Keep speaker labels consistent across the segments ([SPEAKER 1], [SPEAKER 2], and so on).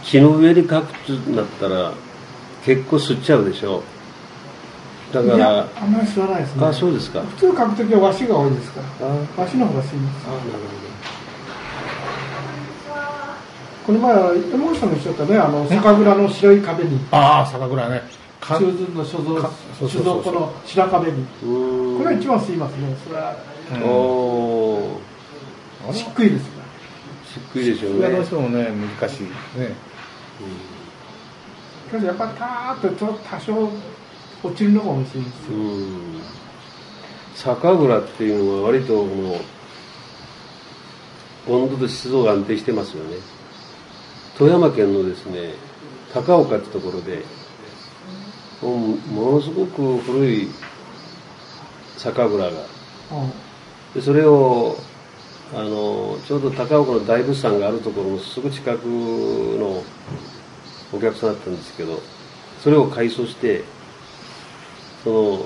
[SPEAKER 1] 木の上に描くとなったら結構吸っちゃうでしょ。だから。
[SPEAKER 2] あんまり吸わないですね。
[SPEAKER 1] あ、そうですか。
[SPEAKER 2] 普通描くときは和紙が多いですから。和紙の方が吸います。
[SPEAKER 1] なるほど。
[SPEAKER 2] この前は山口さんがおっしゃったね、酒蔵の白い壁に。
[SPEAKER 3] ああ、酒蔵ね。
[SPEAKER 2] 中寸の酒造庫の白壁に。これは一番吸いますね。それは。しっくりですね。
[SPEAKER 1] しっくりでしょうね。
[SPEAKER 3] どうしてもね、難しいね。
[SPEAKER 2] しかしやっぱりたーっとちょっと多少落ちるのが面白いんですよ。
[SPEAKER 1] 酒蔵っていうのは割と温度と湿度が安定してますよね。富山県のですね、高岡ってところで、ものすごく古い酒蔵が、でそれをちょうど高岡の大仏さんがあるところのすぐ近くのお客さんだったんですけど、それを改装してその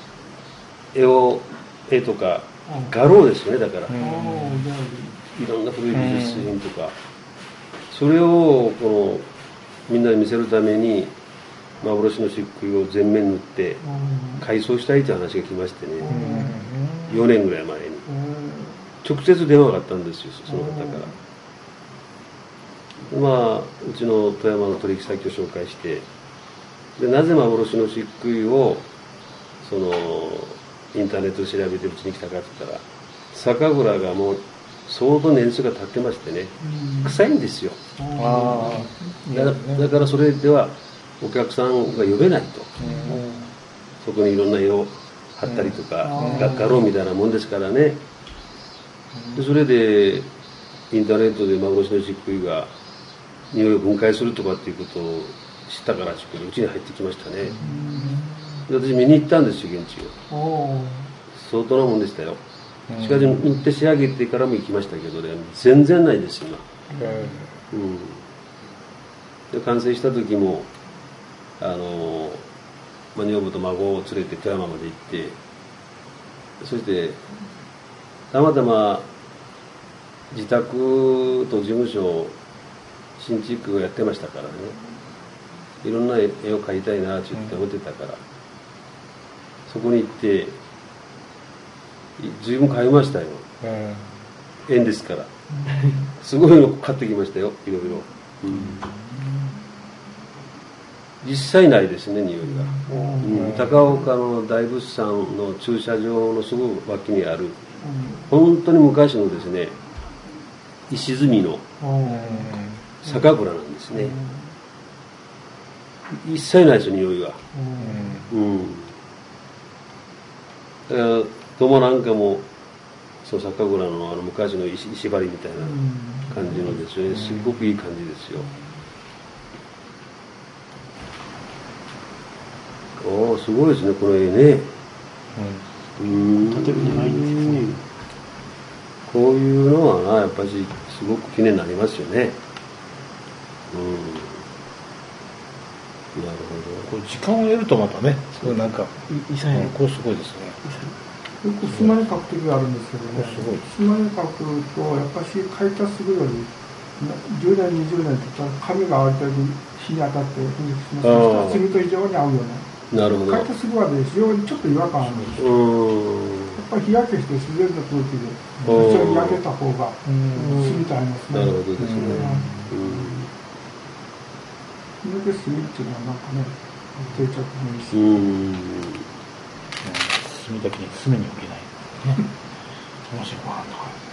[SPEAKER 1] 絵とか画廊ですよね。だからいろんな古い美術品とか、それをみんなに見せるために幻の漆喰を全面塗って改装したいという話が来ましてね、4年ぐらい前に直接電話があったんですよ、その方から。うちの富山の取引先を紹介して、でなぜ幻の漆喰をインターネットで調べてうちに来たかって言ったら、酒蔵がもう相当年数が経ってましてね、臭いんですよ。だからそれではお客さんが呼べないと、そこにいろんな絵を貼ったりとか、画廊みたいなもんですからね。でそれでインターネットで幻の漆喰が匂いを分解するとかっていうことを知ったからしくうちに入ってきましたね。で私見に行ったんですよ、現地を。相当なもんでしたよ。しかし塗って仕上げてからも行きましたけどね、全然ないです今。で完成した時も女房と孫を連れて富山まで行って、そしてたまたま自宅と事務所新築をやってましたからね、いろんな絵を描いたいなって言って思ってたから、そこに行って随分買いましたよ。縁ですからすごいの買ってきましたよ、いろいろ。実際ないですね、匂いが。高岡の大仏さんの駐車場のすぐ脇にある本当に昔のですね、石積みの酒蔵なんですね。一切ないですよ、匂いが。土間なんかも酒蔵の昔の石張りみたいな感じのですよね。すごくいい感じですよ。すごいですね、この絵ね。
[SPEAKER 4] 縦にないんですね。
[SPEAKER 1] こういうのはやっぱりすごく記念になりますよね。なる
[SPEAKER 3] ほど。これ時間を得るとまたね、すごいなんかこうすごいですね。
[SPEAKER 2] よくスマに描く時があるんですけどね、スマに描くとやっぱり描いたすぐより10年20年と紙が割と日に当たってすると非常に合うよね。
[SPEAKER 1] なるほど。
[SPEAKER 2] 描いたすぐまで非常にちょっと違和感あるんですよ。やっぱり日焼けして自然な空気で一緒に焼けた方が炭と合いますね。
[SPEAKER 1] なるほどですね。
[SPEAKER 2] それで炭っていうのはなんかね、定着もいいし。
[SPEAKER 3] 炭だけに炭に置けない。面白いな。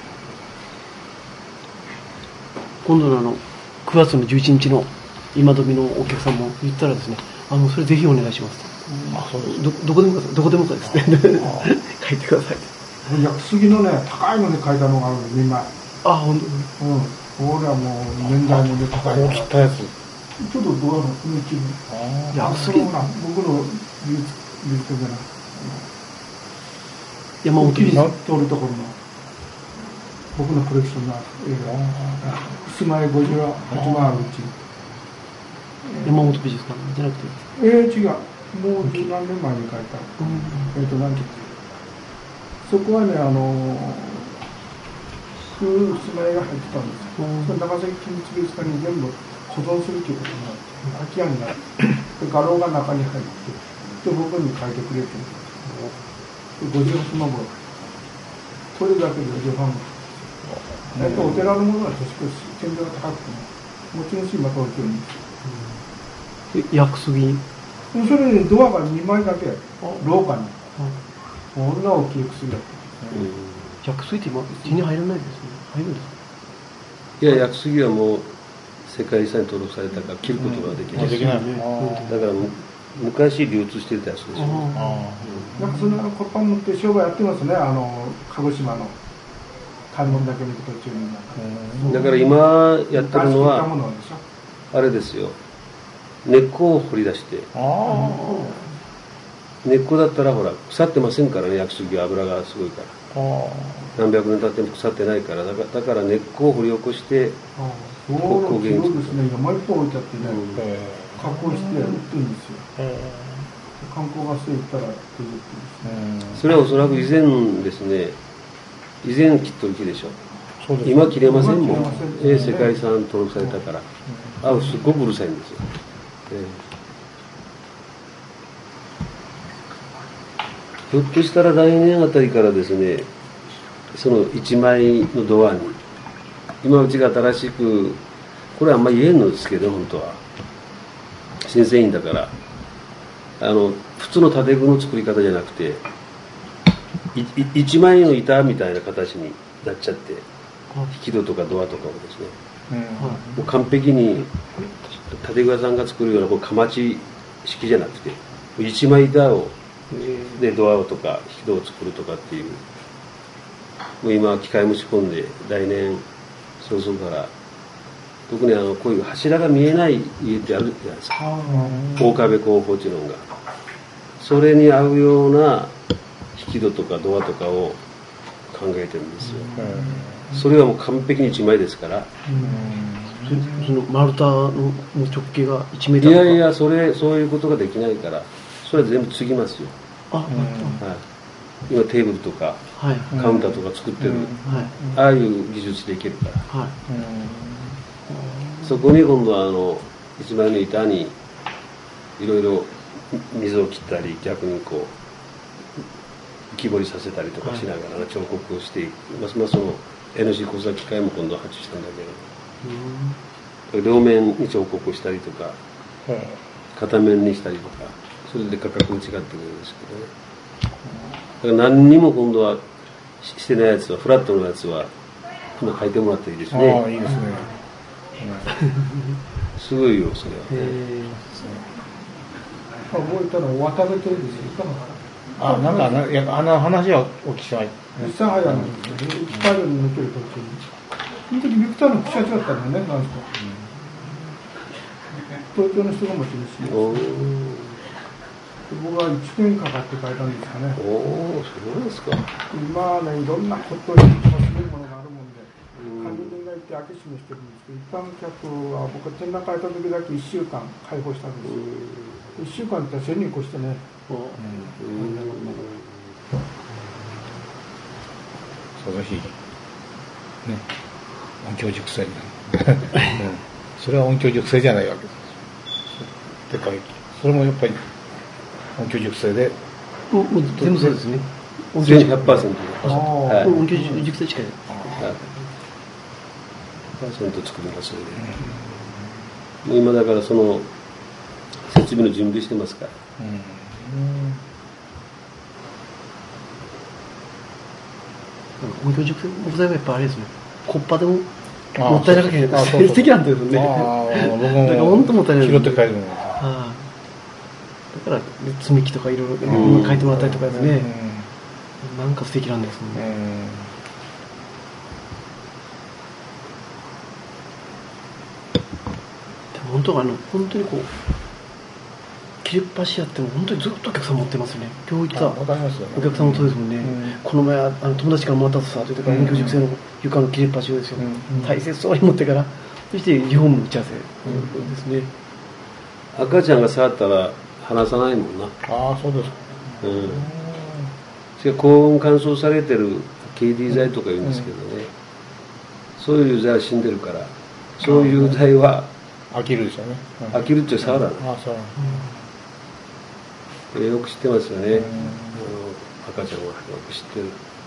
[SPEAKER 4] 今度の9月の11日の今時のお客さんも言ったらですね、それぜひお願いしますと。どこでもかですね。書いてください。
[SPEAKER 2] 屋久杉のね、高いので書いたのがあるんで、2枚。
[SPEAKER 4] 本当。
[SPEAKER 2] 俺はもう年代もで高い。
[SPEAKER 3] こう切ったやつ。
[SPEAKER 2] ちょっとどうなの？
[SPEAKER 4] 屋久杉。
[SPEAKER 2] 僕の美術じゃない。
[SPEAKER 4] 山本美術
[SPEAKER 2] 通るところの僕のコレクションの映画住まい58万あるうち
[SPEAKER 4] 山本美術館じゃなくて
[SPEAKER 2] 違う、もう十何年前に描いたなんてそこはね住まいが入ってたんですよ。その長崎県立美術館に全部保存するということになって、空き家になって、画廊が中に入って、で、僕に書いてくれて、58万ぐらい。それだけで58万。大体お寺のものは年越し、天井が高くても、持ち主また置いてるんですよ。
[SPEAKER 4] 薬杉。
[SPEAKER 2] それにドアが2枚だけ、廊下に。こんな大きい薬だった。
[SPEAKER 4] 薬杉って今、手に入らないですね。入るんですか？
[SPEAKER 1] いや、薬杉はもう世界遺産に登録されたから切ることができない。
[SPEAKER 3] できない。
[SPEAKER 1] だから昔流通してたやつですよ。
[SPEAKER 2] なんかそんなコッパン持って商売やってますね、鹿児島の買い物だけに行く途中に。
[SPEAKER 1] だから今やってるのは、あれですよ。根っこを掘り出して。根っこだったらほら、腐ってませんからね、薬杉は油がすごいから。何百年経っても腐ってないから、だから根っこを掘り起こして、
[SPEAKER 2] そうですね、山いっぱい置いてあってね、加工して売ってるんですよ。観光バスで行ったら出てくるんですね。
[SPEAKER 1] それはおそらく以前ですね、以前切っとる木でしょ。今切れませんもん。世界遺産登録されたから。すっごくうるさいんですよ。ひょっとしたら来年あたりからですね、その一枚のドアに、今うちが新しく、これはあんまり言えんのですけど、本当は。新製品だから、普通の建具の作り方じゃなくて、一枚の板みたいな形になっちゃって、引き戸とかドアとかをですね、もう完璧に建具屋さんが作るようなこうかまち式じゃなくて、一枚板を、でドアとか引き戸を作るとかっていう、もう今機械も仕込んで来年そうするから、特にこういう柱が見えない家ってあるじゃないですか、大壁工法っていうのが、それに合うような引き戸とかドアとかを考えてるんですよ。それはもう完璧に一枚ですから。
[SPEAKER 4] その丸太の直径が1メートルとか。
[SPEAKER 1] いやそういうことができないから、それは全部継ぎますよ。今テーブルとか、カウンターとか作ってる、ああいう技術でいけるから、そこに今度は一枚の板にいろいろ水を切ったり、逆にこう浮き彫りさせたりとかしながら彫刻をしていく。その NC 工作機械も今度発注したんだけど、両面に彫刻をしたりとか、片面にしたりとか、それで価格も違ってくるんですけどね。だから何にも今度はしてないやつは、フラットのやつは今書いてもらっていいですね。
[SPEAKER 3] いいですね。
[SPEAKER 1] すごいよ、それは。
[SPEAKER 2] 覚えたの渡辺というですよ。
[SPEAKER 3] なんかあの話はお聞きしました。
[SPEAKER 2] 実際早いんですけど、1回に抜ける途中に。その時ビクターの副社長だったんだよね、なんですか。東京の人が持ち主。僕は1年かかって書いたんですかね。
[SPEAKER 1] そうですか。
[SPEAKER 2] 今ね、いろんなことをするものがあるもんで、管理人がいて開け閉めしてるんですけど、一般客は僕は展覧会書いた時だけ1週間開放したんですよ。1週間って1000人越してね。
[SPEAKER 3] その日、ね、音響熟成になる。それは音響熟成じゃないわけです。でかい。それもやっぱり音響熟成で。
[SPEAKER 4] もう全部そうですね。
[SPEAKER 1] 音響 100%。
[SPEAKER 4] 音響熟成近い。
[SPEAKER 1] 100% 作ります、それで。今だからその設備の準備してますから。
[SPEAKER 4] 音響熟成木材はやっぱあれですね。コッパでももったいなかけど素敵なんですよね。だから本当もったいない。
[SPEAKER 3] 拾って帰るの。
[SPEAKER 4] だから積み木とかいろいろ書いてもらったりとかですね。なんか素敵なんですよね。でも本当本当にこう切れっ端やっても本当にずっとお客さん持ってますよね。今日行ったお客さんもそうですもんね。この前友達からもらったとさと言ってから音響熟成の床の切れっ端をですよ。大切そうに持ってから、そしてリフォーム打ち合わせですね。
[SPEAKER 1] 赤ちゃんが触ったら離さないもんな。
[SPEAKER 3] そうですか。
[SPEAKER 1] しかも高温乾燥されてる KD 剤とか言うんですけどね、そういう剤は死んでるから、そういう剤は
[SPEAKER 3] 飽きるでしょうね。
[SPEAKER 1] 飽きるっていう沢だね。
[SPEAKER 3] そう。
[SPEAKER 1] よく知ってますよね。赤ちゃんはよく知ってる。